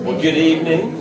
Well, good evening.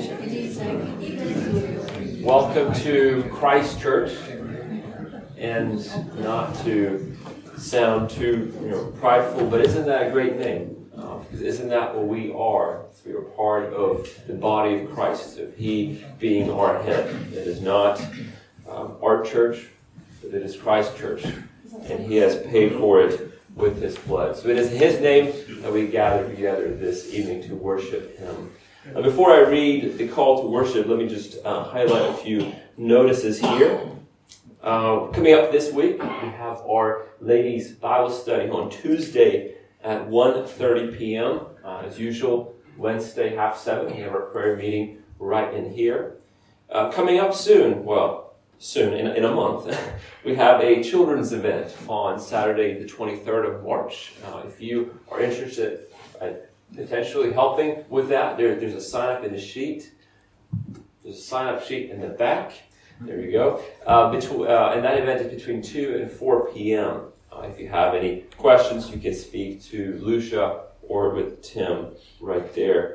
Welcome to Christ Church. And not to sound too prideful, but isn't that a great name? Isn't that what we are? We are part of the body of Christ, of He being our head. It is not our church, but it is Christ's church. And He has paid for it with His blood. So it is His name that we gather together this evening to worship Him. Before I read the call to worship, let me just highlight a few notices here. Coming up this week, we have our ladies' Bible study on Tuesday at 1:30 p.m. As usual, Wednesday, 6:30, we have our prayer meeting right in here. Coming up soon, in a month, we have a children's event on Saturday, the 23rd of March. If you are interested in potentially helping with that, there's a sign-up in the sheet. There's a sign-up sheet in the back. There you go. And that event is between 2 and 4 p.m. If you have any questions, you can speak to Lucia or with Tim right there.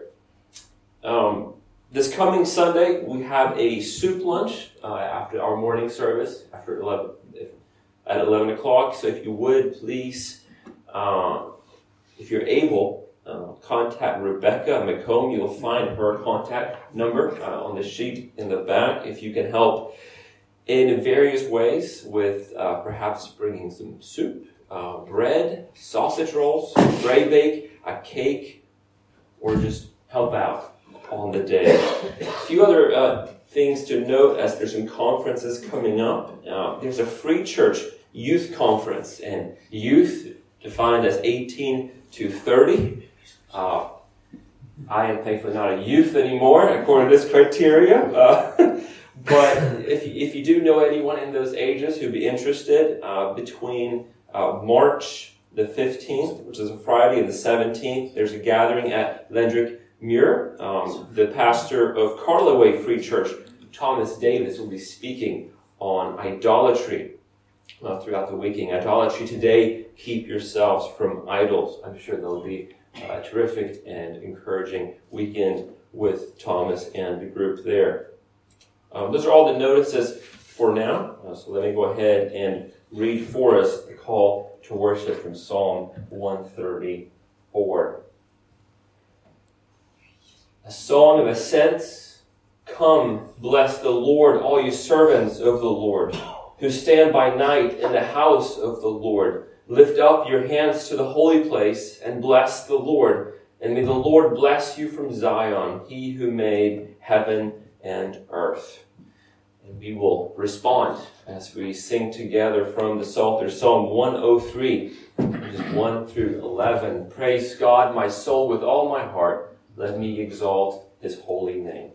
This coming Sunday, we have a soup lunch after our morning service at 11 o'clock. So if you would, please, if you're able, contact Rebecca McComb. You'll find her contact number on the sheet in the back. If you can help in various ways with perhaps bringing some soup, bread, sausage rolls, gray bake, a cake, or just help out on the day. A few other things to note as there's some conferences coming up. There's a Free Church Youth Conference, and youth defined as 18 to 30. I am thankfully not a youth anymore, according to this criteria. But if you do know anyone in those ages who'd be interested, between March the 15th, which is a Friday, and the 17th, there's a gathering at Lendrick Muir. The pastor of Carloway Free Church, Thomas Davis, will be speaking on idolatry throughout the weekend. Idolatry today, keep yourselves from idols. I'm sure there'll be a terrific and encouraging weekend with Thomas and the group there. Those are all the notices for now. So let me go ahead and read for us the call to worship from Psalm 134. A song of ascents. Come, bless the Lord, all you servants of the Lord, who stand by night in the house of the Lord. Lift up your hands to the holy place and bless the Lord. And may the Lord bless you from Zion, He who made heaven and earth. And we will respond as we sing together from the Psalter, Psalm 103, verses 1 through 11. Praise God, my soul, with all my heart. Let me exalt His holy name.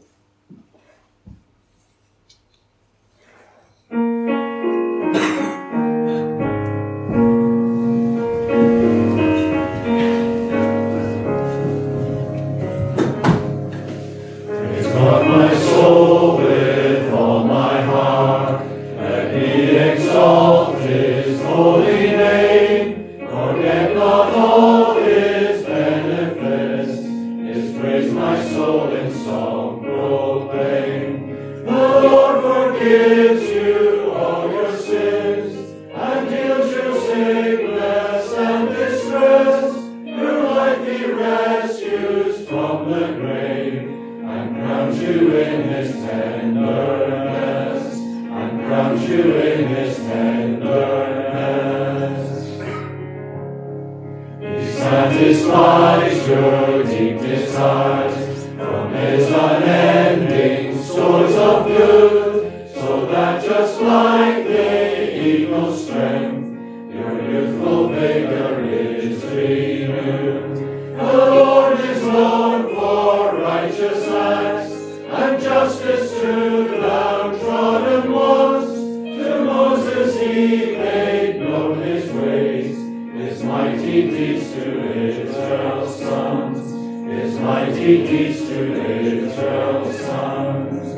Satisfies your deep desires from His unending stores of good, so that just like the eagle's strength, your youthful vigor is renewed. The Lord is known for righteous acts and justice to downtrodden ones. To Moses He made known His ways, His mighty deeds to Israel's sons, His mighty deeds to Israel's sons.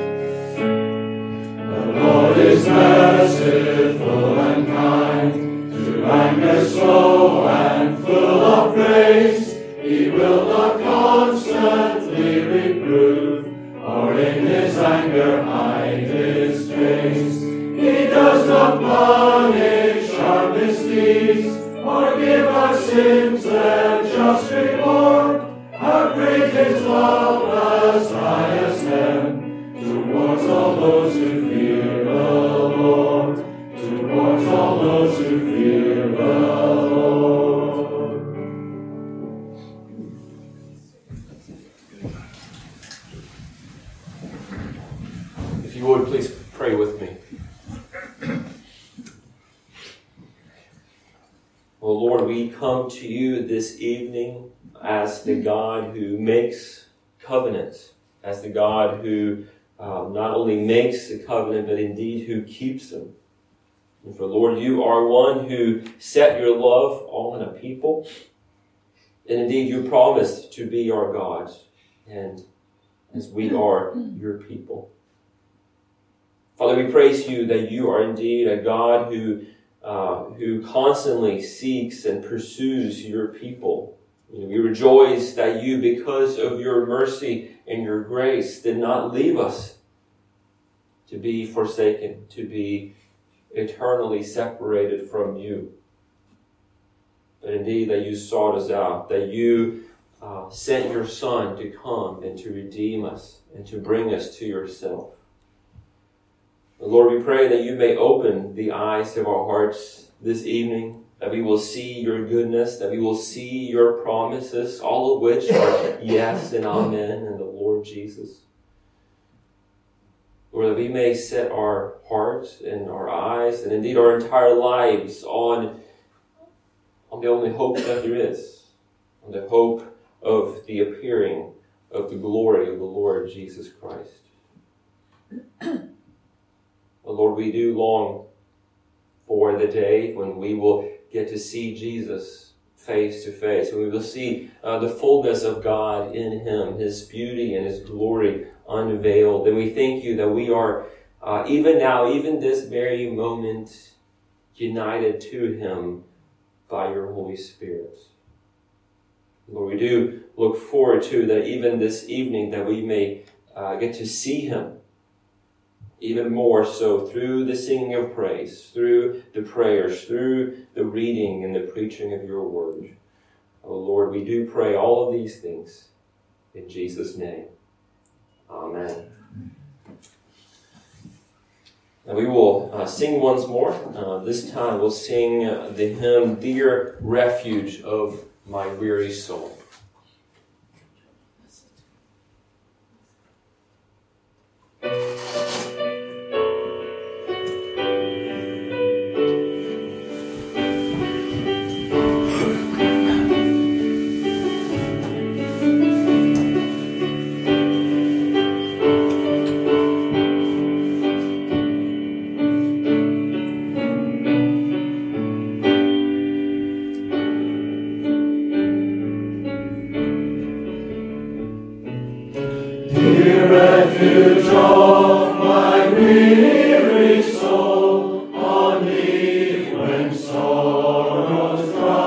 The Lord is merciful and kind, to anger slow and full of grace. He will not constantly you would, please pray with me. Well, Lord, we come to you this evening as the God who makes covenants, as the God who not only makes the covenant, but indeed who keeps them. And for Lord, you are one who set your love on a people. And indeed, you promised to be our God, and as we are your people. Father, we praise you that you are indeed a God who constantly seeks and pursues your people. We rejoice that you, because of your mercy and your grace, did not leave us to be forsaken, to be eternally separated from you. But indeed that you sought us out, that you sent your Son to come and to redeem us and to bring us to yourself. And Lord, we pray that you may open the eyes of our hearts this evening, that we will see your goodness, that we will see your promises, all of which are yes and amen in the Lord Jesus. Lord, that we may set our hearts and our eyes and indeed our entire lives on the only hope that there is, on the hope of the appearing of the glory of the Lord Jesus Christ. Lord, we do long for the day when we will get to see Jesus face to face, when we will see the fullness of God in him, his beauty and his glory unveiled. And we thank you that we are, even now, even this very moment, united to him by your Holy Spirit. Lord, we do look forward to that even this evening that we may get to see him even more so through the singing of praise, through the prayers, through the reading and the preaching of your word. Oh Lord, we do pray all of these things in Jesus' name. Amen. Now we will sing once more. This time we'll sing the hymn, Dear Refuge of My Weary Soul. Refuge of my weary soul, on thee when sorrows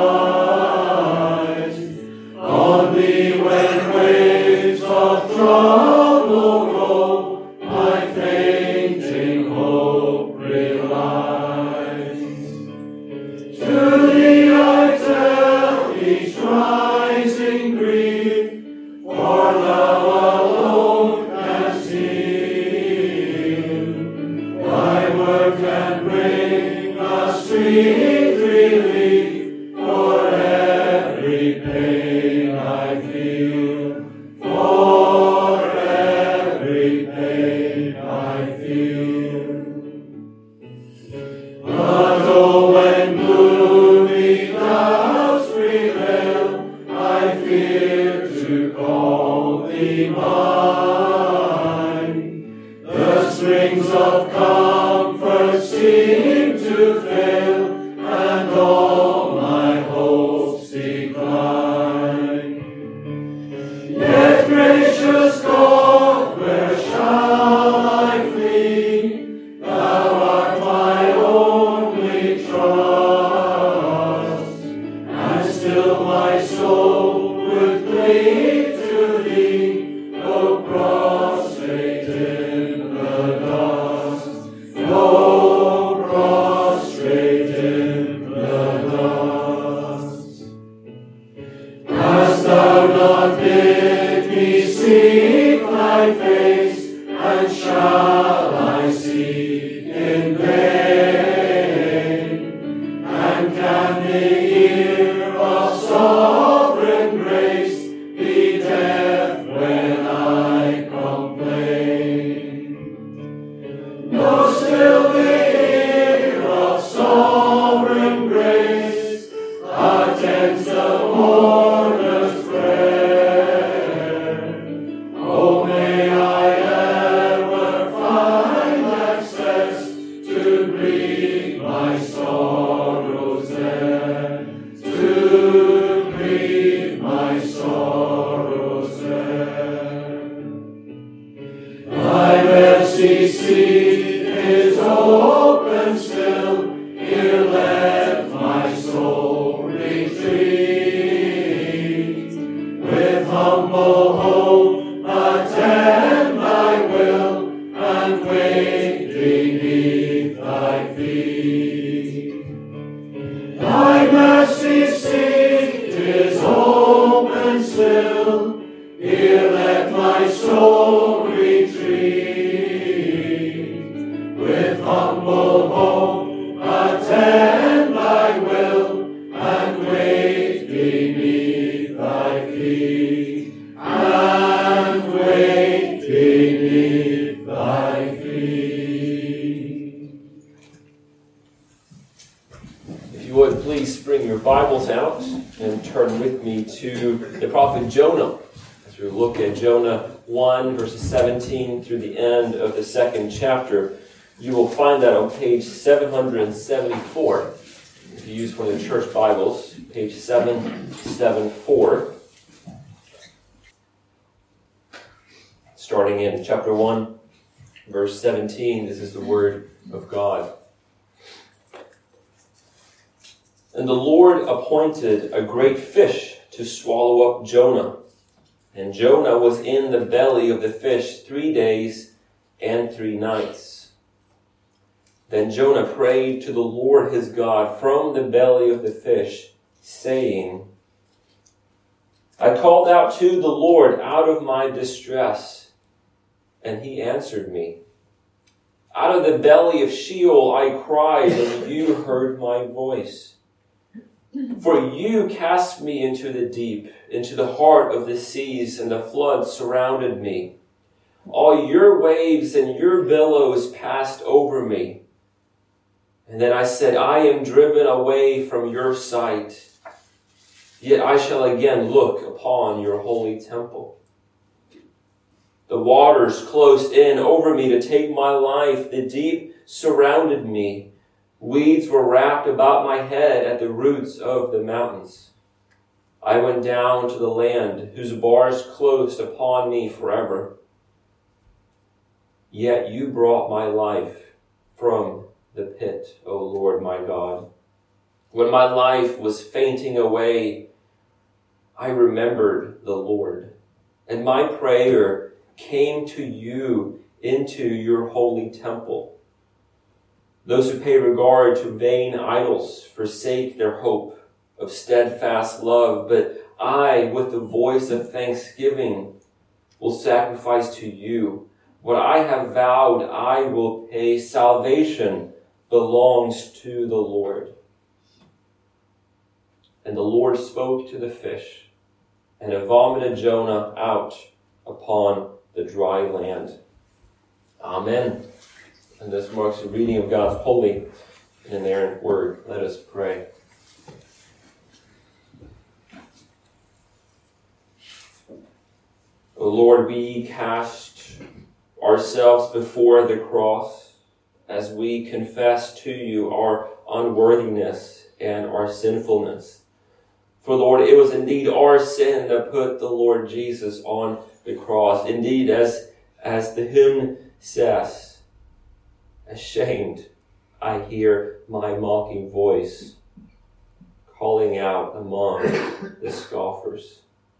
rise, on thee when waves of trouble roll, my fainting hope relies. To thee I tell each rising grief, for thou alone canst heal. Thy word can bring a sweet relief for every pain I feel. For every pain I feel. But oh, when gloomy doubts prevail, I fear to call thee mine. The springs of comfort seem to fail, and all my hopes decline. Yet, gracious God, where shall I flee? Thou art my only trust, and still my soul would cleave to thee, though prostrate in the dust, though prostrate in the dust. Hast thou not bid me seek thy face, and shall I seek in vain? And can the ear of sovereign grace be deaf when I complain? beneath thy feet. If you would, please bring your Bibles out and turn with me to the prophet Jonah. As we look at Jonah 1, verses 17 through the end of the second chapter, you will find that on page 774. If you use one of the church Bibles, page 774. Starting in chapter 1, verse 17, this is the word of God. And the Lord appointed a great fish to swallow up Jonah. And Jonah was in the belly of the fish 3 days and 3 nights. Then Jonah prayed to the Lord his God from the belly of the fish, saying, I called out to the Lord out of my distress, and he answered me. Out of the belly of Sheol I cried, and you heard my voice. For you cast me into the deep, into the heart of the seas, and the floods surrounded me. All your waves and your billows passed over me. And then I said, I am driven away from your sight. Yet I shall again look upon your holy temple. The waters closed in over me to take my life. The deep surrounded me. Weeds were wrapped about my head at the roots of the mountains. I went down to the land whose bars closed upon me forever. Yet you brought my life from the pit, O Lord my God. When my life was fainting away, I remembered the Lord, and my prayer came to you into your holy temple. Those who pay regard to vain idols forsake their hope of steadfast love, but I, with the voice of thanksgiving, will sacrifice to you. What I have vowed I will pay. Salvation belongs to the Lord. And the Lord spoke to the fish, and it vomited Jonah out upon the dry land. Amen. And this marks the reading of God's holy and inerrant word. Let us pray. O Lord, we cast ourselves before the cross as we confess to you our unworthiness and our sinfulness. For Lord, it was indeed our sin that put the Lord Jesus on the cross. Indeed, as the hymn says, ashamed, I hear my mocking voice calling out among the scoffers.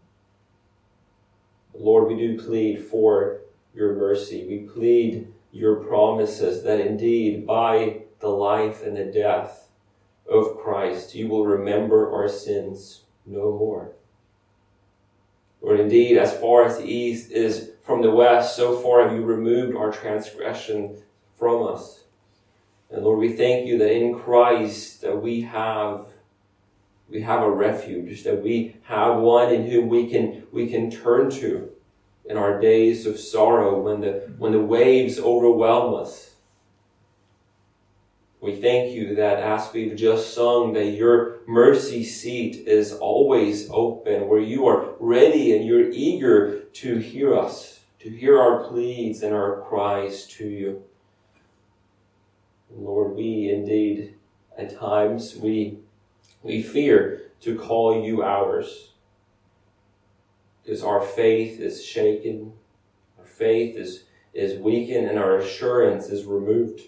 Lord, we do plead for your mercy. We plead your promises that indeed by the life and the death of Christ, you will remember our sins no more. Lord, indeed, as far as the east is from the west, so far have you removed our transgression from us. And Lord, we thank you that in Christ that we have a refuge, that we have one in whom we can turn to in our days of sorrow when the waves overwhelm us. We thank you that as we've just sung, that your mercy seat is always open, where you are ready and you're eager to hear us, to hear our pleas and our cries to you. Lord, we indeed, at times, we fear to call you ours, because our faith is shaken, our faith is weakened, and our assurance is removed.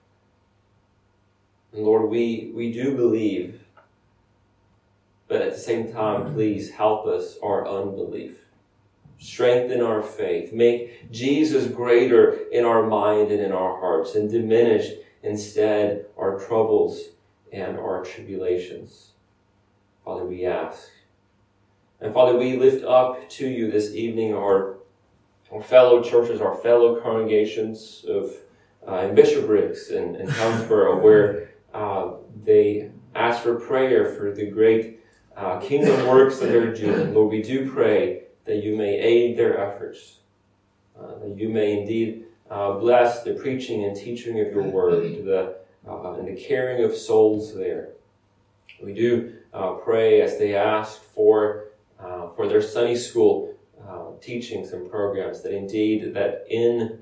And Lord, we do believe, but at the same time, please help us our unbelief. Strengthen our faith. Make Jesus greater in our mind and in our hearts, and diminish instead our troubles and our tribulations. Father, we ask. And Father, we lift up to you this evening our fellow churches, our fellow congregations of in Bishopriggs and Townsboro, where they ask for prayer for the great kingdom works that they're doing. Lord, we do pray that you may aid their efforts. that you may indeed bless the preaching and teaching of your word, and the caring of souls there. We do pray as they ask for their Sunday school teachings and programs, that indeed that in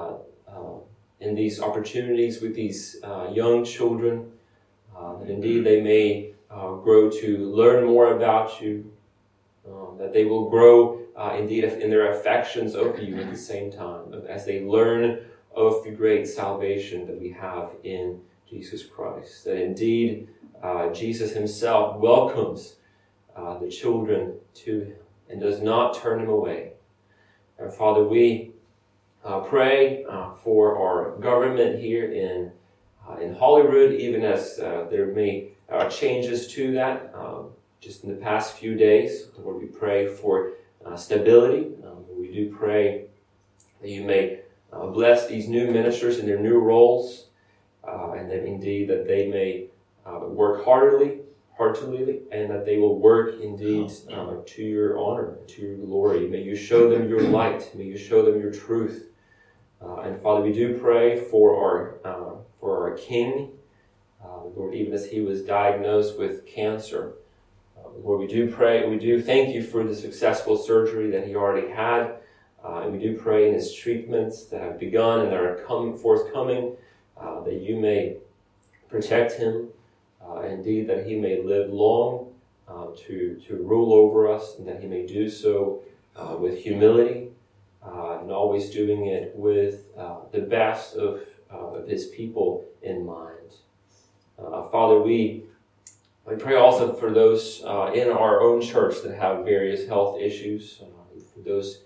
these opportunities with these young children, that indeed they may grow to learn more about you, that they will grow indeed in their affections of you at the same time, as they learn of the great salvation that we have in Jesus Christ. That indeed Jesus himself welcomes the children to him and does not turn them away. And Father, we pray for our government here in Holyrood, even as there may changes to that just in the past few days. Lord, we pray for stability. We do pray that you may bless these new ministers in their new roles, and that indeed that they may work heartily, and that they will work indeed to your honor, to your glory. May you show them your light. May you show them your truth. And Father, we do pray for our King, Lord, even as he was diagnosed with cancer. Lord, we do pray, we do thank you for the successful surgery that he already had. And we do pray in his treatments that have begun and that are forthcoming, that you may protect him, indeed that he may live long to rule over us, and that he may do so with humility, and always doing it with the best of his people in mind. Father, we pray also for those in our own church that have various health issues, for those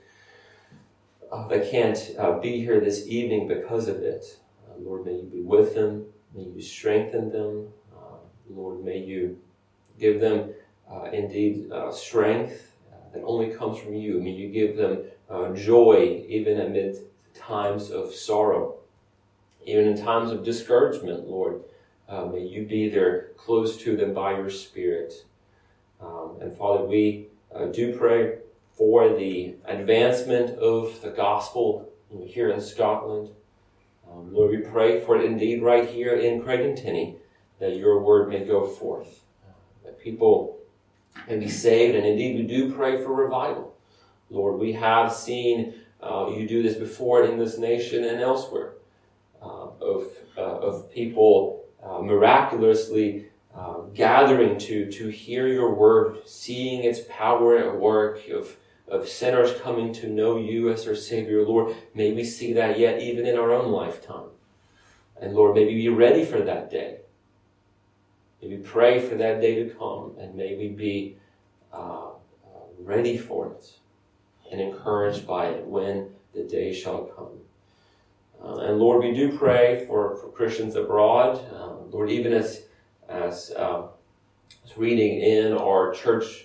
that can't be here this evening because of it. Lord, may you be with them. May you strengthen them. Lord, may you give them indeed strength that only comes from you. May you give them joy even amid times of sorrow, even in times of discouragement, Lord. May you be there close to them by your Spirit. And Father, we do pray for the advancement of the gospel here in Scotland. Lord, we pray for it indeed right here in Craigentinny, that your word may go forth, that people may be saved, and indeed we do pray for revival. Lord, we have seen you do this before in this nation and elsewhere, of people miraculously gathering to hear your word, seeing its power at work, of sinners coming to know you as their Savior. Lord, may we see that yet even in our own lifetime. And Lord, may we be ready for that day. May we pray for that day to come, and may we be ready for it and encouraged by it when the day shall come. And Lord, we do pray for Christians abroad. Lord, even as reading in our church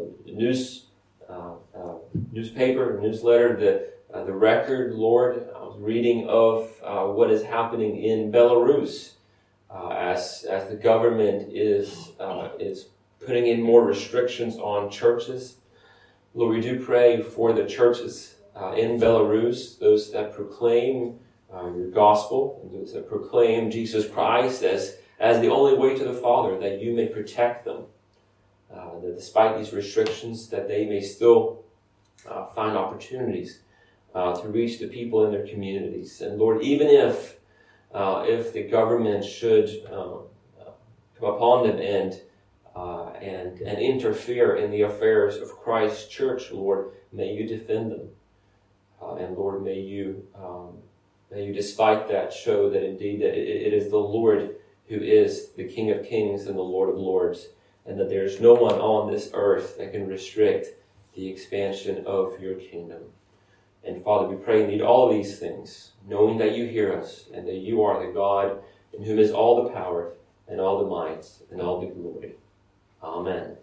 newsletter, the record, Lord, I was reading of what is happening in Belarus as the government is putting in more restrictions on churches. Lord, we do pray for the churches in Belarus, those that proclaim your gospel, and those that proclaim Jesus Christ as the only way to the Father, that you may protect them. That despite these restrictions, that they may still find opportunities to reach the people in their communities. And Lord, even if the government should come upon them and interfere in the affairs of Christ's church, Lord, may you defend them. And Lord, may you, despite that, show that indeed that it is the Lord who is the King of Kings and the Lord of Lords, and that there is no one on this earth that can restrict the expansion of your kingdom. And Father, we pray indeed all of these things, knowing that you hear us, and that you are the God in whom is all the power and all the might and all the glory. Amen.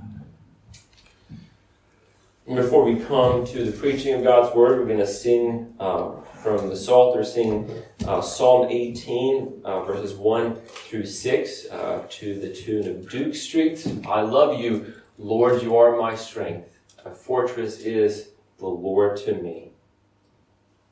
And before we come to the preaching of God's word, we're going to sing from the Psalter, sing Psalm 18, verses 1 through 6, to the tune of Duke Street. I love you, Lord, you are my strength. A fortress is the Lord to me.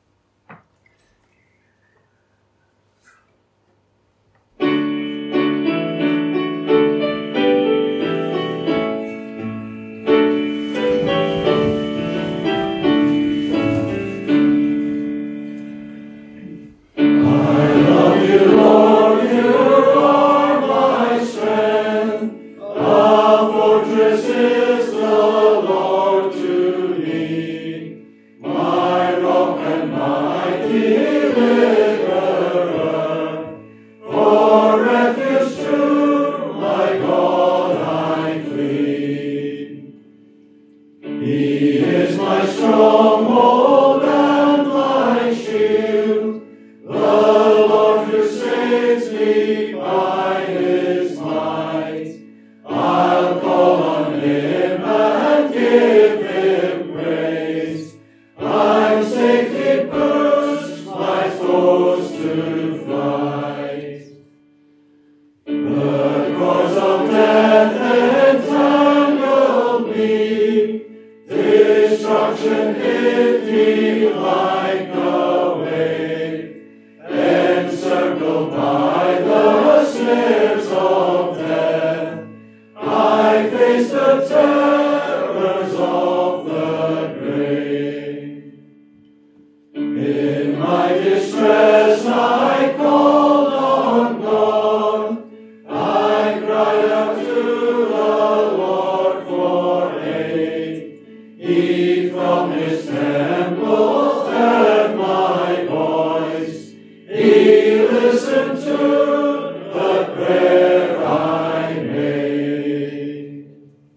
In my distress I called on God. I cried out to the Lord for aid. He from his temple heard my voice. He listened to the prayer I made.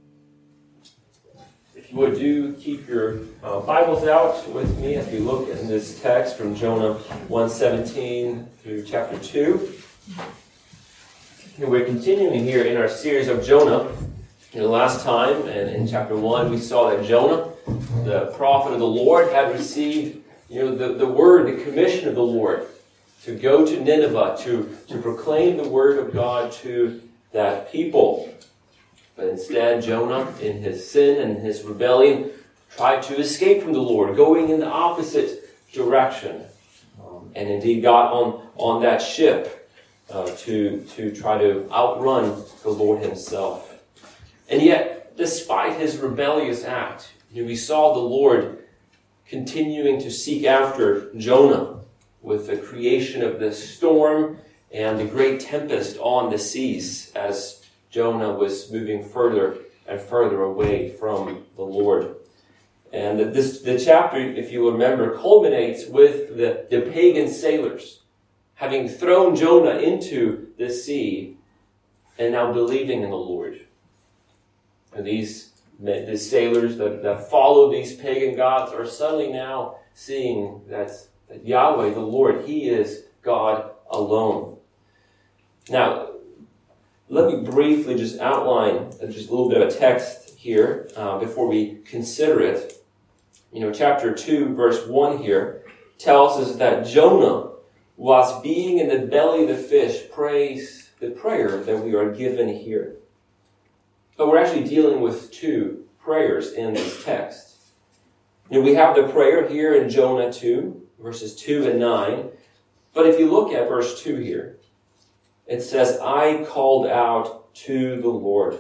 If you would do keep your Bibles out with me as we look in this text from Jonah 1:17 through chapter 2. And we're continuing here in our series of Jonah. Last time, and in chapter 1, we saw that Jonah, the prophet of the Lord, had received the word, the commission of the Lord to go to Nineveh, to proclaim the word of God to that people. But instead, Jonah, in his sin and his rebellion, tried to escape from the Lord, going in the opposite direction. And indeed got on that ship to try to outrun the Lord himself. And yet, despite his rebellious act, we saw the Lord continuing to seek after Jonah with the creation of the storm and the great tempest on the seas as Jonah was moving further and further away from the Lord. And the chapter, if you remember, culminates with the pagan sailors having thrown Jonah into the sea and now believing in the Lord. And these sailors that follow these pagan gods are suddenly now seeing that Yahweh, the Lord, He is God alone. Now, let me briefly just outline just a little bit of a text here before we consider it. Chapter 2, verse 1 here tells us that Jonah, whilst being in the belly of the fish, prays the prayer that we are given here. But we're actually dealing with two prayers in this text. We have the prayer here in Jonah 2, verses 2 and 9. But if you look at verse 2 here, it says, I called out to the Lord.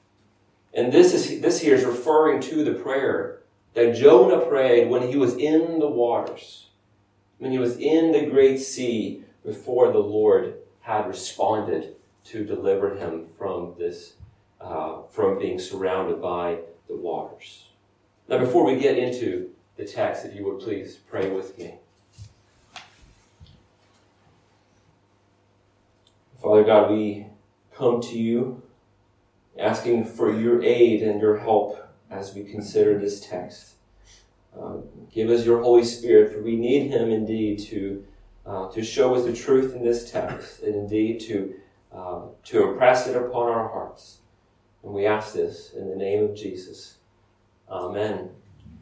And this here is referring to the prayer that Jonah prayed when he was in the waters, when he was in the great sea before the Lord had responded to deliver him from from being surrounded by the waters. Now, before we get into the text, if you would please pray with me. Father God, we come to you asking for your aid and your help as we consider this text. Give us your Holy Spirit, for we need him indeed to show us the truth in this text, and indeed to impress it upon our hearts. And we ask this in the name of Jesus. Amen.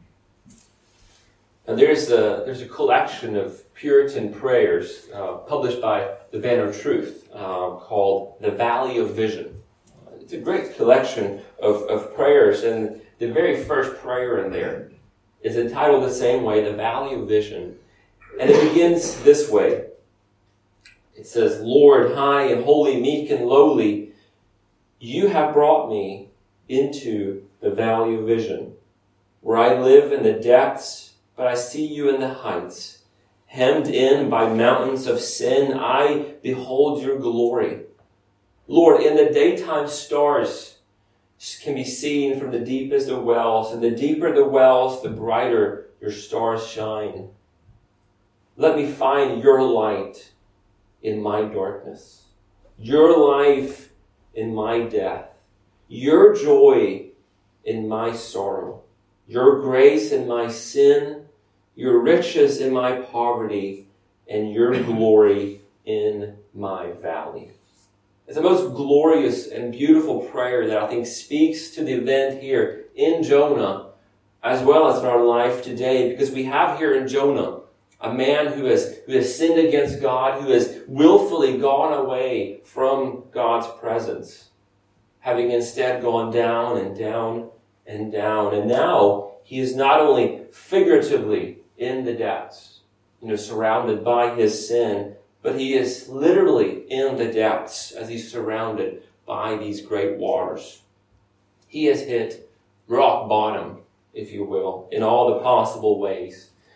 Now there's a collection of Puritan prayers published by the Banner of Truth called The Valley of Vision. It's a great collection of prayers, and the very first prayer in there is entitled the same way, The Valley of Vision. And it begins this way. It says, Lord, high and holy, meek and lowly, you have brought me into the valley of vision, where I live in the depths, but I see you in the heights. Hemmed in by mountains of sin, I behold your glory. Lord, in the daytime stars can be seen from the deepest of wells, and the deeper the wells, the brighter your stars shine. Let me find your light in my darkness, your life in my death, your joy in my sorrow, your grace in my sin, your riches in my poverty, and your glory in my valley. It's the most glorious and beautiful prayer that I think speaks to the event here in Jonah, as well as in our life today, because we have here in Jonah a man who has sinned against God, who has willfully gone away from God's presence, having instead gone down and down and down. And now he is not only figuratively in the depths, surrounded by his sin, but he is literally in the depths as he's surrounded by these great waters. He has hit rock bottom, if you will, in all the possible ways.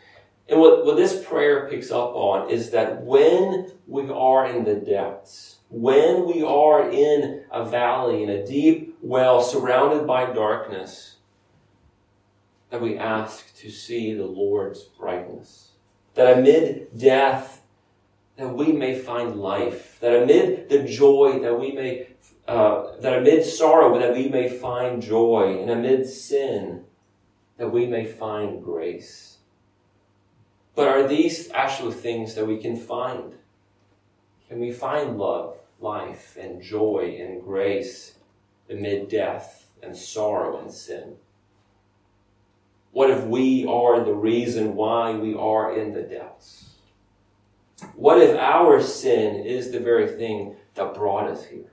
And what this prayer picks up on is that when we are in the depths, when we are in a valley, in a deep well, surrounded by darkness, that we ask to see the Lord's brightness. That amid death, that we may find life. That amid the joy, that amid sorrow, that we may find joy. And amid sin, that we may find grace. But are these actually things that we can find? Can we find love, life, and joy and grace amid death and sorrow and sin? What if we are the reason why we are in the depths? What if our sin is the very thing that brought us here?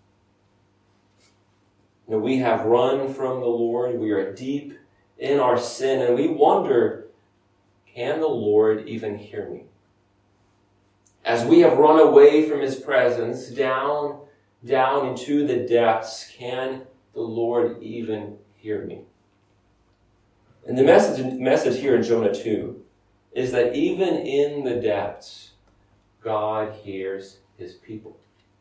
We have run from the Lord. We are deep in our sin, and we wonder, can the Lord even hear me? As we have run away from His presence, down into the depths, can the Lord even hear me? And the message here in Jonah 2 is that even in the depths, God hears His people.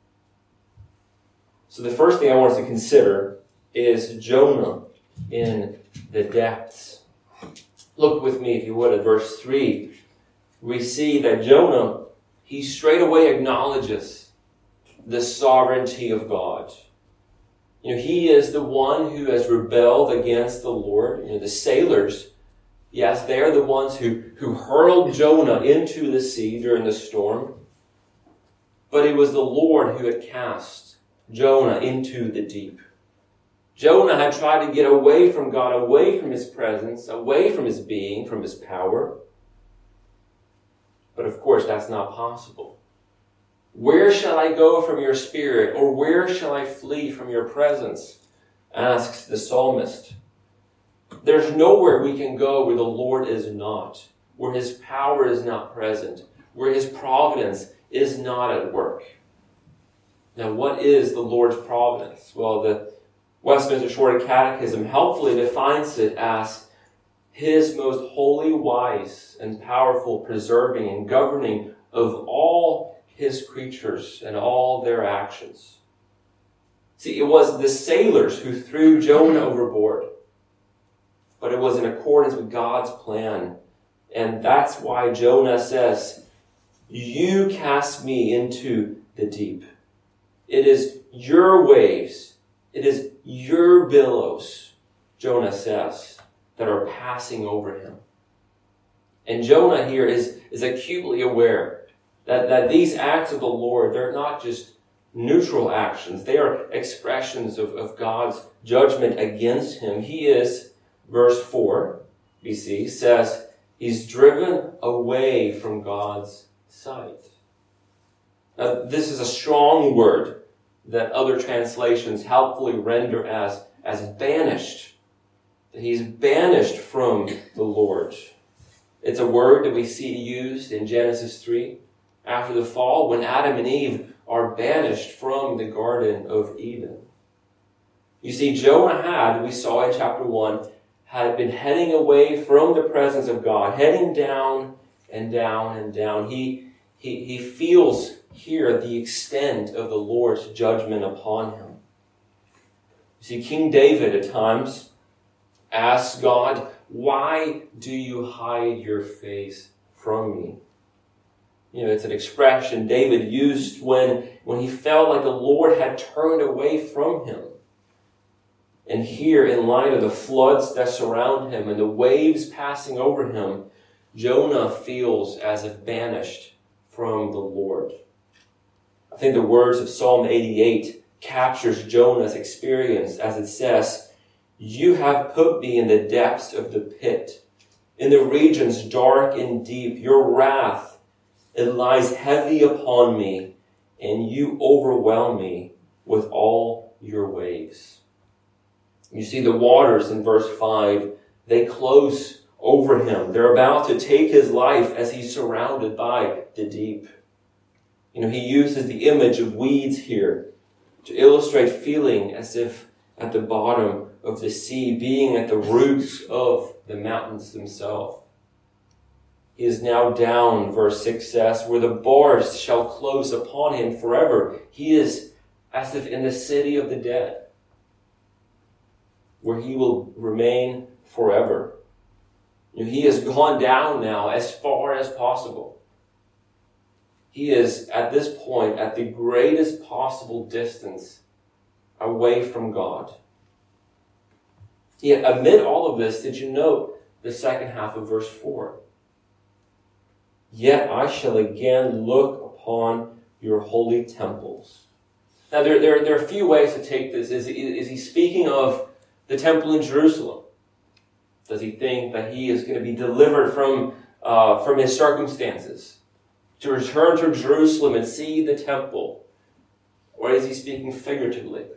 So the first thing I want us to consider is Jonah in the depths. Look with me, if you would, at verse 3. We see that Jonah, he straight away acknowledges the sovereignty of God. He is the one who has rebelled against the Lord. The sailors, yes, they're the ones who hurled Jonah into the sea during the storm. But it was the Lord who had cast Jonah into the deep. Jonah had tried to get away from God, away from His presence, away from His being, from His power. But of course, that's not possible. Where shall I go from your spirit, or where shall I flee from your presence? Asks the psalmist. There's nowhere we can go where the Lord is not, where His power is not present, where His providence is not at work. Now, what is the Lord's providence? Well, the Westminster Shorter Catechism helpfully defines it as His most holy, wise, and powerful preserving and governing of all His creatures and all their actions. See, it was the sailors who threw Jonah overboard, but it was in accordance with God's plan. And that's why Jonah says, "You cast me into the deep." It is your waves, it is your billows, Jonah says, that are passing over him. And Jonah here is acutely aware that these acts of the Lord, they're not just neutral actions. They are expressions of God's judgment against him. He is, verse 4, BC, says, he's driven away from God's sight. Now, this is a strong word that other translations helpfully render as banished. That he's banished from the Lord. It's a word that we see used in Genesis 3 after the fall, when Adam and Eve are banished from the Garden of Eden. You see, Jonah had, we saw in chapter 1, had been heading away from the presence of God, heading down and down and down. He feels here the extent of the Lord's judgment upon him. You see, King David at times asks God, "Why do you hide your face from me?" It's an expression David used when he felt like the Lord had turned away from him. And here, in light of the floods that surround him and the waves passing over him, Jonah feels as if banished from the Lord. I think the words of Psalm 88 captures Jonah's experience as it says, "You have put me in the depths of the pit, in the regions dark and deep. Your wrath, it lies heavy upon me, and you overwhelm me with all your waves." You see the waters in verse 5, they close over him. They're about to take his life as he's surrounded by the deep. He uses the image of weeds here to illustrate feeling as if at the bottom of the sea, being at the roots of the mountains themselves. He is now down, verse 6 says, where the bars shall close upon him forever. He is as if in the city of the dead, where he will remain forever. He has gone down now as far as possible. He is, at this point, at the greatest possible distance away from God. Yet, amid all of this, did you note the second half of verse 4? Yet I shall again look upon your holy temples. Now, there are a few ways to take this. Is he speaking of the temple in Jerusalem? Does he think that he is going to be delivered from his circumstances, to return to Jerusalem and see the temple? Or is he speaking figuratively?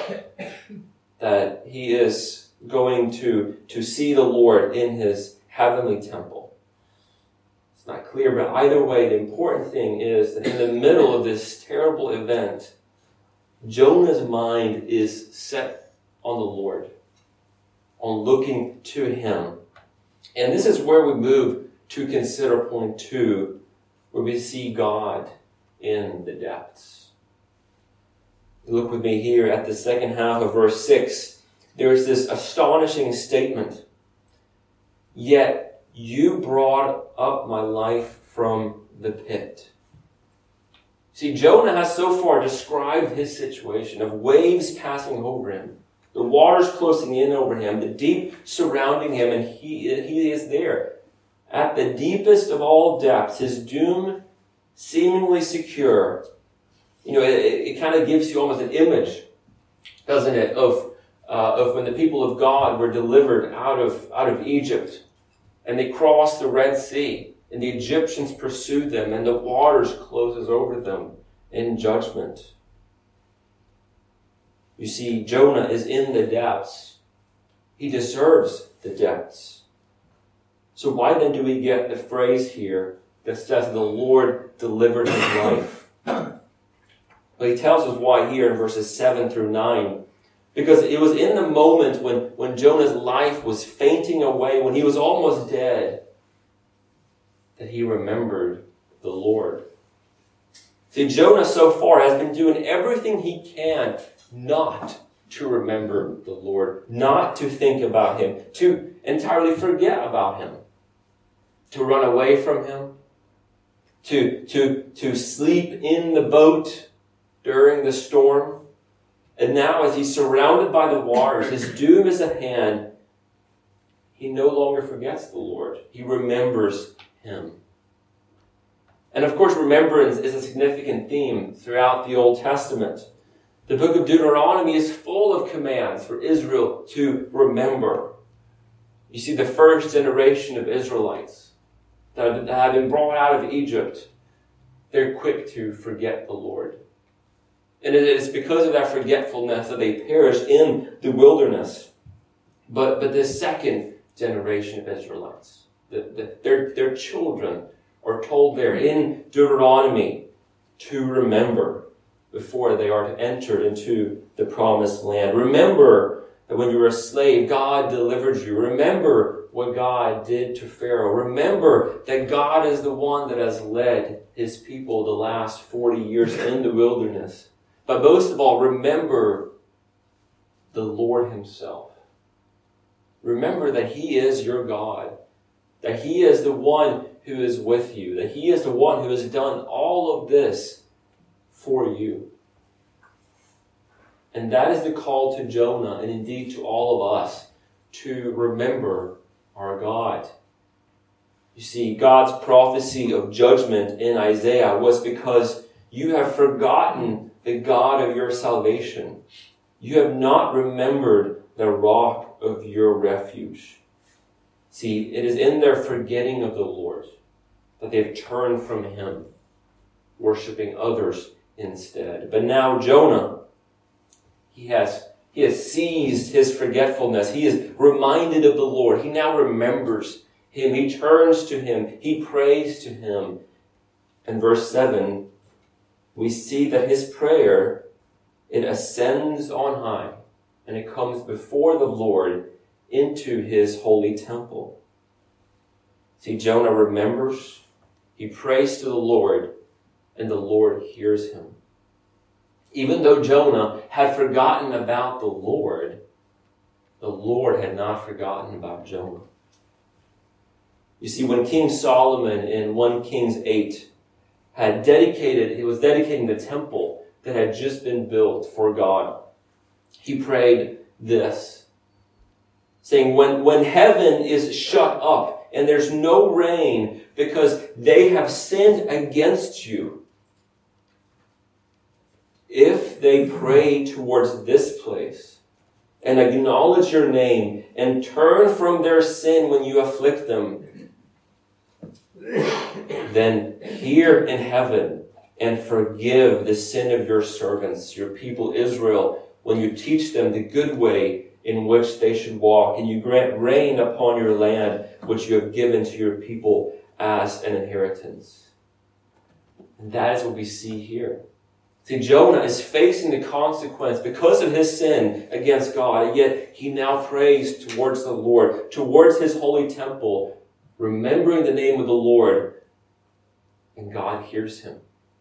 That he is going to see the Lord in his heavenly temple? It's not clear, but either way, the important thing is that in the middle of this terrible event, Jonah's mind is set on the Lord, on looking to him. And this is where we move to consider point 2, where we see God in the depths. Look with me here at the second half of verse 6. There is this astonishing statement. Yet you brought up my life from the pit. See, Jonah has so far described his situation of waves passing over him, the waters closing in over him, the deep surrounding him, and he is there. At the deepest of all depths, his doom seemingly secure. It kind of gives you almost an image, doesn't it, of when the people of God were delivered out of Egypt, and they crossed the Red Sea, and the Egyptians pursued them, and the waters closes over them in judgment. You see, Jonah is in the depths. He deserves the depths. So why then do we get the phrase here that says the Lord delivered his life? Well, he tells us why here in verses 7 through 9. Because it was in the moment when Jonah's life was fainting away, when he was almost dead, that he remembered the Lord. See, Jonah so far has been doing everything he can not to remember the Lord, not to think about him, to entirely forget about him, to run away from him, to sleep in the boat during the storm. And now, as he's surrounded by the waters, his doom is at hand, he no longer forgets the Lord. He remembers him. And of course, remembrance is a significant theme throughout the Old Testament. The book of Deuteronomy is full of commands for Israel to remember. You see, the first generation of Israelites that have been brought out of Egypt, they're quick to forget the Lord. And it is because of that forgetfulness that they perish in the wilderness. But the second generation of Israelites, their children are told there in Deuteronomy to remember before they are to enter into the promised land. Remember that when you were a slave, God delivered you. Remember what God did to Pharaoh. Remember that God is the one that has led his people the last 40 years in the wilderness. But most of all, remember the Lord himself. Remember that he is your God, that he is the one who is with you, that he is the one who has done all of this for you. And that is the call to Jonah, and indeed to all of us, to remember our God. You see, God's prophecy of judgment in Isaiah was because you have forgotten the God of your salvation. You have not remembered the rock of your refuge. See, it is in their forgetting of the Lord that they've turned from him, worshiping others instead. But now Jonah, he has seized his forgetfulness. He is reminded of the Lord. He now remembers him. He turns to him. He prays to him. And verse 7, we see that his prayer, it ascends on high, and it comes before the Lord into his holy temple. See, Jonah remembers, he prays to the Lord, and the Lord hears him. Even though Jonah had forgotten about the Lord had not forgotten about Jonah. You see, when King Solomon in 1 Kings 8 he was dedicating the temple that had just been built for God, he prayed this, saying, when heaven is shut up and there's no rain because they have sinned against you, if they pray towards this place and acknowledge your name and turn from their sin when you afflict them, then hear in heaven and forgive the sin of your servants, your people Israel, when you teach them the good way in which they should walk, and you grant rain upon your land, which you have given to your people as an inheritance. And that is what we see here. See, Jonah is facing the consequence because of his sin against God, and yet he now prays towards the Lord, towards his holy temple, remembering the name of the Lord, and God hears him.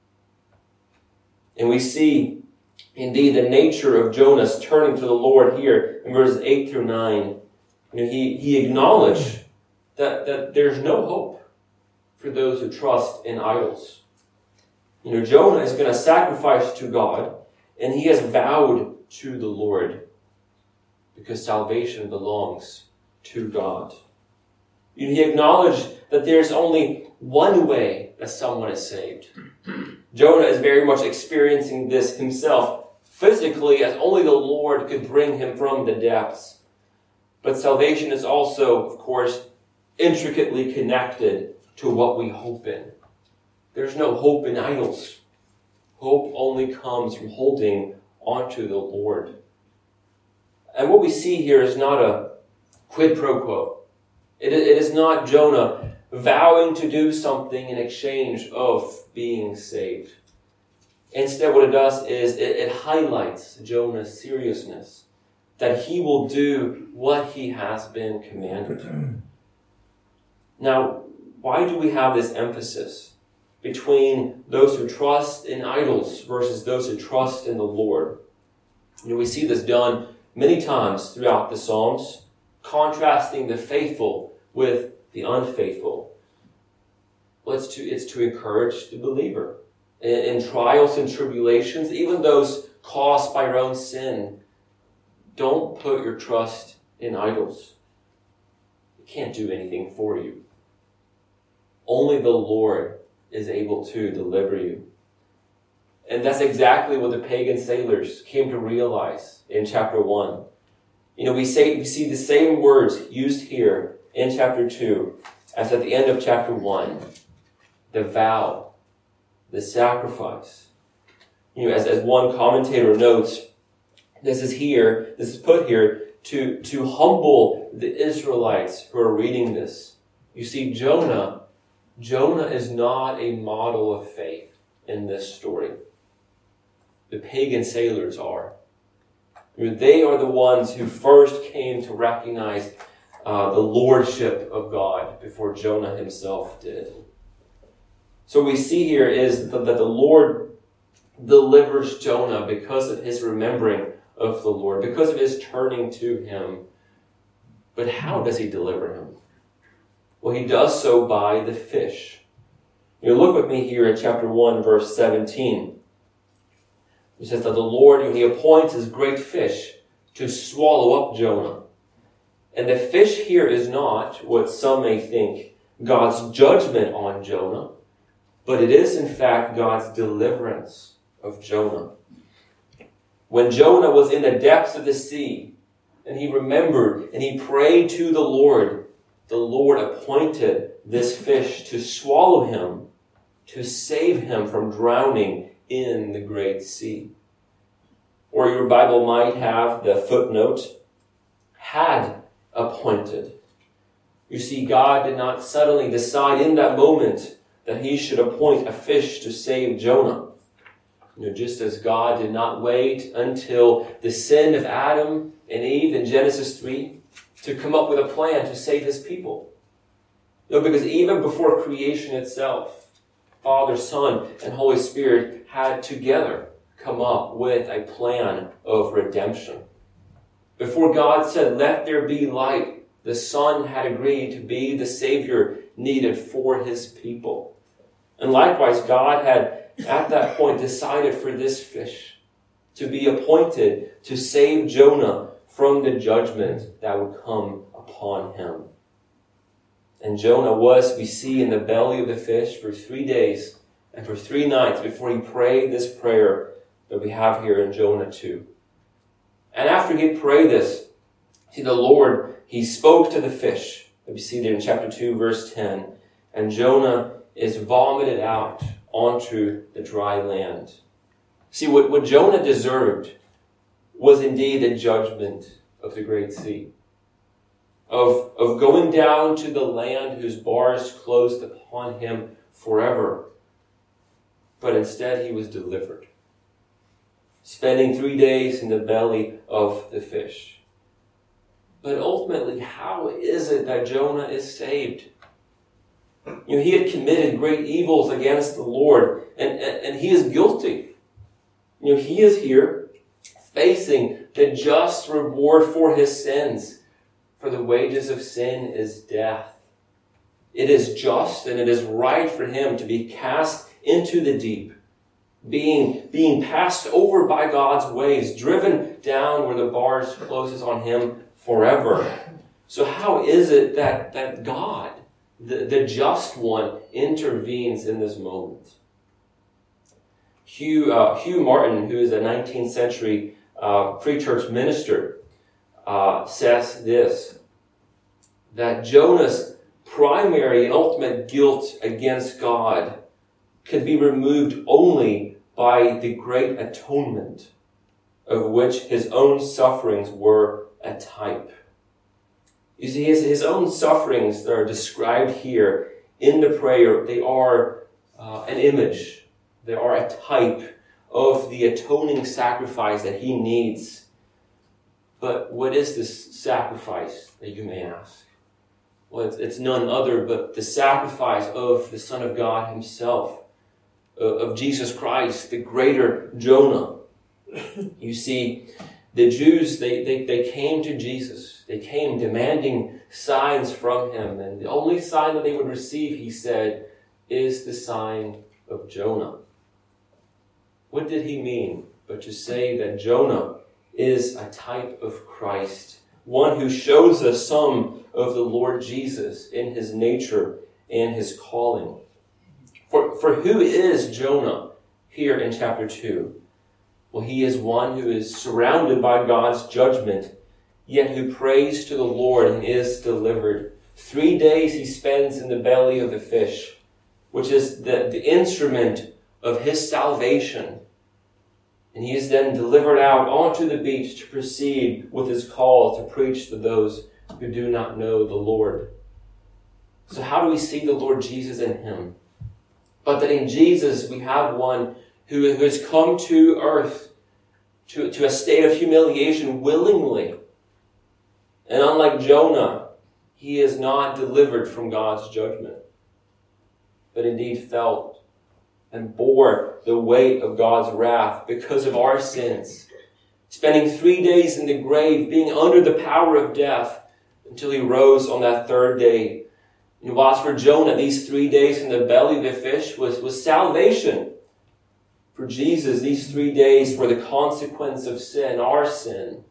And we see, indeed, the nature of Jonah's turning to the Lord here in verses 8 through 9. He acknowledged that there's no hope for those who trust in idols. Jonah is going to sacrifice to God, and he has vowed to the Lord because salvation belongs to God. He acknowledged that there's only one way that someone is saved. Jonah is very much experiencing this himself physically, as only the Lord could bring him from the depths. But salvation is also, of course, intricately connected to what we hope in. There's no hope in idols. Hope only comes from holding onto the Lord. And what we see here is not a quid pro quo. It is not Jonah vowing to do something in exchange of being saved. Instead, what it does is it highlights Jonah's seriousness, that he will do what he has been commanded. Now, why do we have this emphasis between those who trust in idols versus those who trust in the Lord? We see this done many times throughout the Psalms, contrasting the faithful with the unfaithful. Well, it's to encourage the believer. In trials and tribulations, even those caused by your own sin, don't put your trust in idols. It can't do anything for you. Only the Lord is able to deliver you. And that's exactly what the pagan sailors came to realize in chapter 1. We see the same words used here in chapter 2 as at the end of chapter 1. The vow, the sacrifice. As one commentator notes, this is put here to humble the Israelites who are reading this. You see, Jonah is not a model of faith in this story. The pagan sailors are. They are the ones who first came to recognize the lordship of God before Jonah himself did. So what we see here is that the Lord delivers Jonah because of his remembering of the Lord, because of his turning to him. But how does he deliver him? Well, he does so by the fish. Look with me here at chapter 1, verse 17. It says that the Lord, he appoints his great fish to swallow up Jonah. And the fish here is not what some may think, God's judgment on Jonah, but it is in fact God's deliverance of Jonah. When Jonah was in the depths of the sea, and he remembered and he prayed to the Lord appointed this fish to swallow him, to save him from drowning in the great sea. Or your Bible might have the footnote, had appointed. You see, God did not suddenly decide in that moment that he should appoint a fish to save Jonah. Just as God did not wait until the sin of Adam and Eve in Genesis 3 to come up with a plan to save his people. No, because even before creation itself, Father, Son, and Holy Spirit had together come up with a plan of redemption. Before God said, "Let there be light," the Son had agreed to be the Savior needed for his people. And likewise, God had at that point decided for this fish to be appointed to save Jonah from the judgment that would come upon him. And Jonah was, we see, in the belly of the fish for 3 days and for 3 nights before he prayed this prayer that we have here in Jonah 2. And after he prayed this, see, the Lord, he spoke to the fish. We see there in chapter 2, verse 10. And Jonah is vomited out onto the dry land. See, what Jonah deserved was indeed the judgment of the great sea. Of going down to the land whose bars closed upon him forever. But instead he was delivered, spending 3 days in the belly of the fish. But ultimately, how is it that Jonah is saved? He had committed great evils against the Lord, and he is guilty. He is here facing the just reward for his sins. For the wages of sin is death. It is just and it is right for him to be cast into the deep, being passed over by God's waves, driven down where the bars closes on him forever. So how is it that God, the just one, intervenes in this moment? Hugh Martin, who is a 19th century pre-church minister, says this, that Jonah's primary and ultimate guilt against God could be removed only by the great atonement of which his own sufferings were a type. You see, his own sufferings that are described here in the prayer, they are an image. They are a type of the atoning sacrifice that he needs. But what is this sacrifice, that you may ask? Well, it's none other but the sacrifice of the Son of God himself, of Jesus Christ, the greater Jonah. You see, the Jews, they came to Jesus. They came demanding signs from him. And the only sign that they would receive, he said, is the sign of Jonah. What did he mean but to say that Jonah is a type of Christ, one who shows us some of the Lord Jesus in his nature and his calling? For who is Jonah here in chapter 2? Well, he is one who is surrounded by God's judgment, yet who prays to the Lord and is delivered. 3 days he spends in the belly of the fish, which is the instrument of his salvation. And he is then delivered out onto the beach to proceed with his call to preach to those who do not know the Lord. So how do we see the Lord Jesus in him? But that in Jesus we have one who has come to earth to a state of humiliation willingly. And unlike Jonah, he is not delivered from God's judgment, but indeed felt and bore the weight of God's wrath because of our sins, spending 3 days in the grave, being under the power of death, until he rose on that 3rd day. And whilst for Jonah, these 3 days in the belly of the fish was salvation. For Jesus, these 3 days were the consequence of sin, our sin.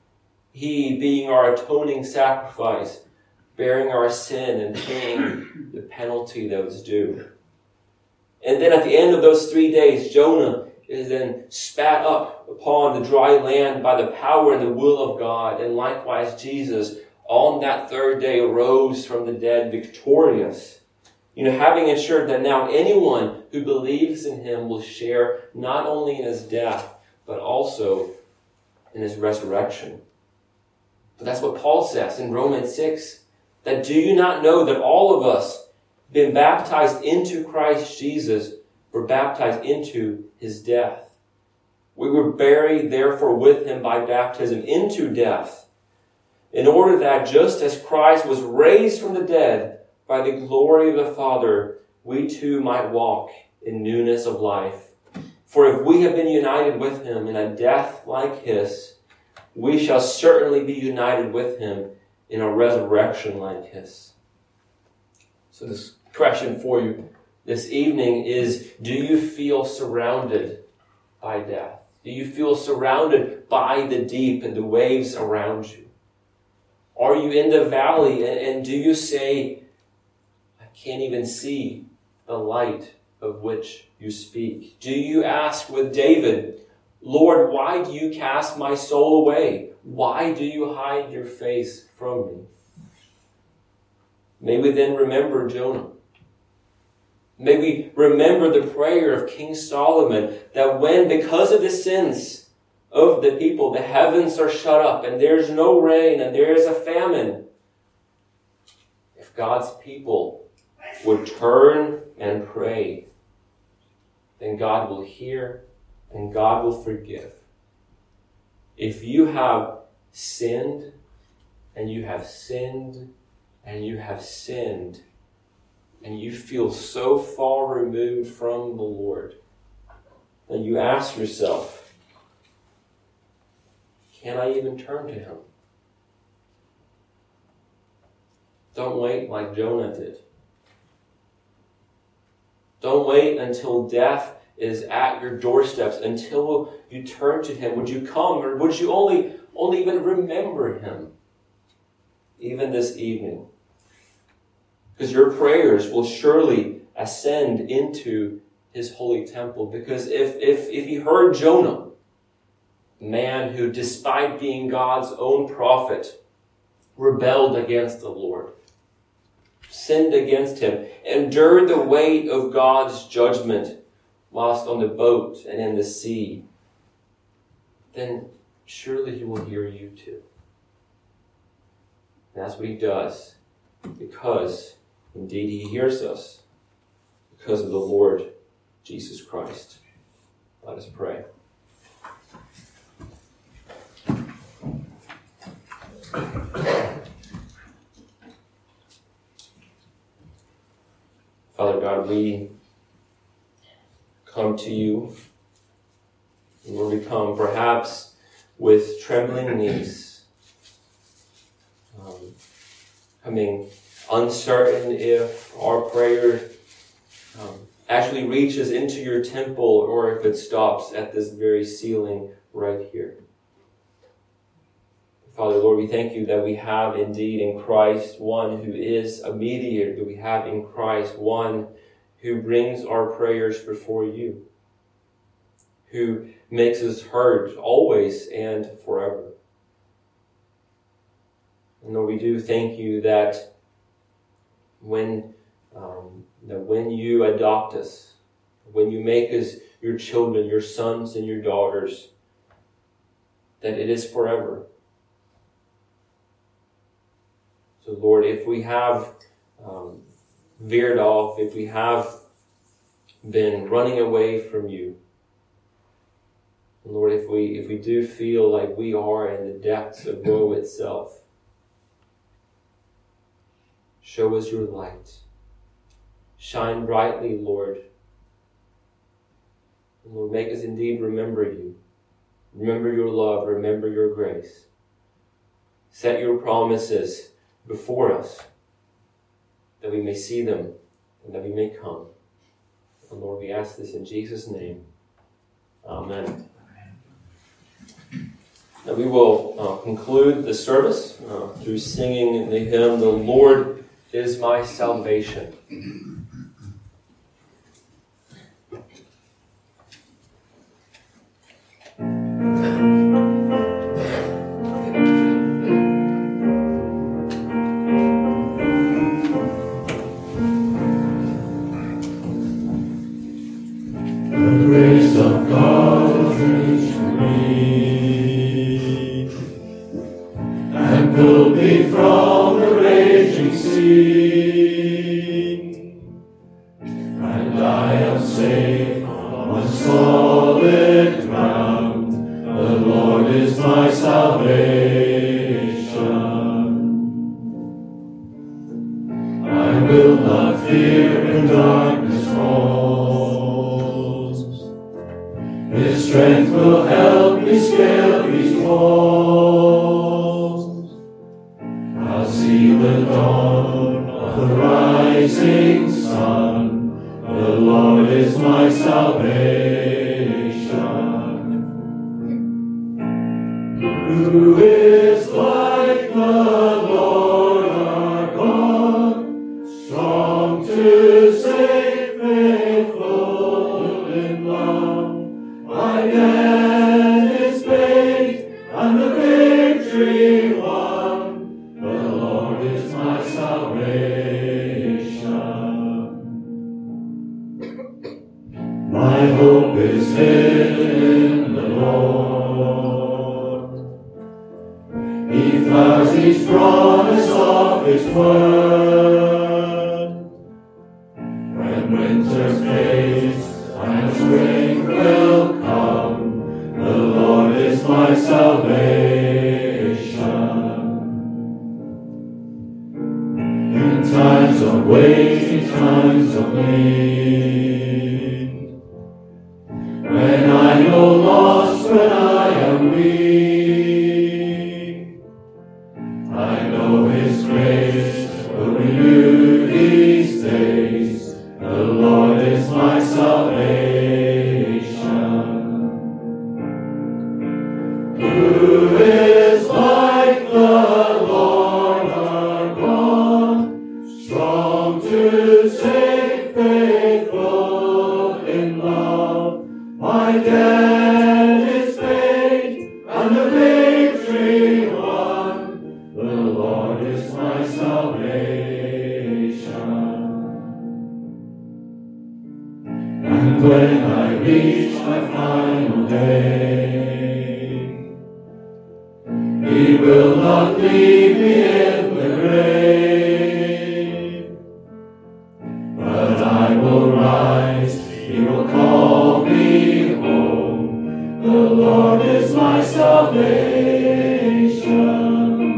He, being our atoning sacrifice, bearing our sin and paying the penalty that was due. And then at the end of those 3 days, Jonah is then spat up upon the dry land by the power and the will of God. And likewise, Jesus, on that 3rd day, arose from the dead victorious. Having ensured that now anyone who believes in him will share not only in his death, but also in his resurrection. But that's what Paul says in Romans 6, that do you not know that all of us, been baptized into Christ Jesus, were baptized into his death. We were buried, therefore, with him by baptism into death, in order that just as Christ was raised from the dead by the glory of the Father, we too might walk in newness of life. For if we have been united with him in a death like his, we shall certainly be united with him in a resurrection like his. So this question for you this evening is, do you feel surrounded by death? Do you feel surrounded by the deep and the waves around you? Are you in the valley and do you say, I can't even see the light of which you speak? Do you ask with David, Lord, why do you cast my soul away? Why do you hide your face from me? May we then remember Jonah. May we remember the prayer of King Solomon that when, because of the sins of the people, the heavens are shut up and there's no rain and there is a famine, if God's people would turn and pray, then God will hear and God will forgive. If you have sinned and you have sinned and you have sinned, and you feel so far removed from the Lord that you ask yourself, can I even turn to him? Don't wait like Jonah did. Don't wait until death is at your doorsteps, until you turn to him. Would you come, or would you only even remember him, even this evening? Because your prayers will surely ascend into his holy temple. Because if you heard Jonah, a man who, despite being God's own prophet, rebelled against the Lord, sinned against him, endured the weight of God's judgment whilst on the boat and in the sea, then surely he will hear you too. And that's what he does, because indeed he hears us, because of the Lord Jesus Christ. Let us pray. Father God, we come to you, and Lord, we come perhaps with trembling knees, coming uncertain if our prayer actually reaches into your temple or if it stops at this very ceiling right here. Father, Lord, we thank you that we have indeed in Christ one who is a mediator, that we have in Christ one who brings our prayers before you, who makes us heard always and forever. And Lord, we do thank you that when you adopt us, when you make us your children, your sons and your daughters, that it is forever. So Lord, if we have veered off, if we have been running away from you, Lord, if we do feel like we are in the depths of woe itself, show us your light. Shine brightly, Lord. And Lord, make us indeed remember you. Remember your love. Remember your grace. Set your promises before us, that we may see them and that we may come. And Lord, we ask this in Jesus' name. Amen. Now we will conclude the service through singing the hymn, "The Lord is my salvation." I will strength will help me scale these walls. I'll see the dawn of the rising sun. The Lord is my salvation. Who is like the Lord our God, strong to save, faithful in love? My net is bait and the victory won. The Lord is my salvation. My hope is in the Lord. He fulfills each promise of His word. When winter fades and spring will come, the Lord is my salvation. In times of waiting, times of need, when I know lost, when I am weak, I know His grace will renew these days. The Lord is my salvation. Who is like the Lord our God, strong to save, faithful in love? My debt is paid and the victory won. The Lord is my salvation. And when I reach my final day, He will not leave me in the grave, but I will rise, He will call me home. The Lord is my salvation.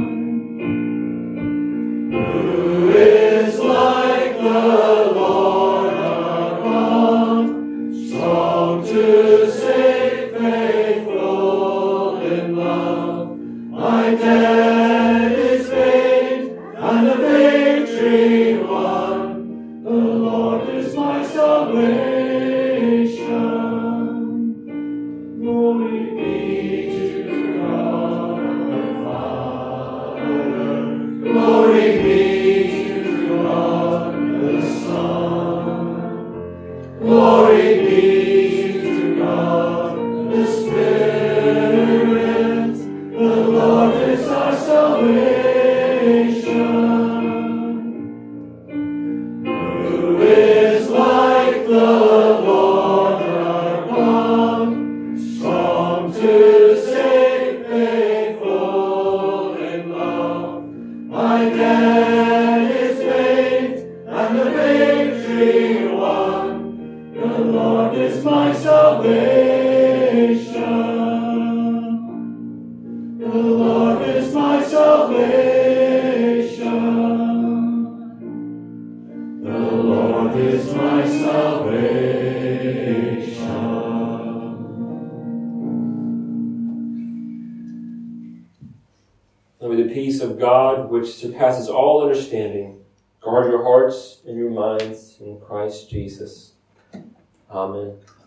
Who is like the Lord our God, strong to save, faithful in love? My debt is paid and the victory won. The Lord is my salvation. Glory be to God the Father. Glory be to God the Son. Glory be to God the Spirit. The Lord is our salvation. Who is like the Lord our God, strong to save, faithful in love? My debt is paid and the victory won. The Lord is my salvation. The Lord is my salvation. The Lord is my salvation. And may the peace of God, which surpasses all understanding, guard your hearts and your minds in Christ Jesus. Amen.